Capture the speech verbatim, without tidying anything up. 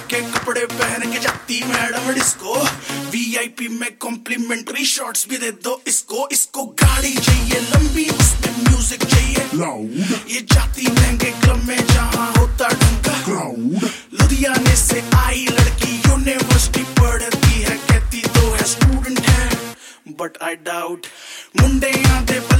के कपड़े पहन के जाती मैडम डिस्को। वीआईपी में कॉम्प्लीमेंट्री शॉट्स भी दे दो इसको। इसको गाड़ी चाहिए लंबी, उसमें म्यूजिक चाहिए लाउड। ये जाती महंगे क्लब में जहाँ होता ढंका क्राउड। लुधियाने से आई लड़की यूनिवर्सिटी पढ़ती है, कहती तो है स्टूडेंट है, बट आई डाउट। मुंडे आते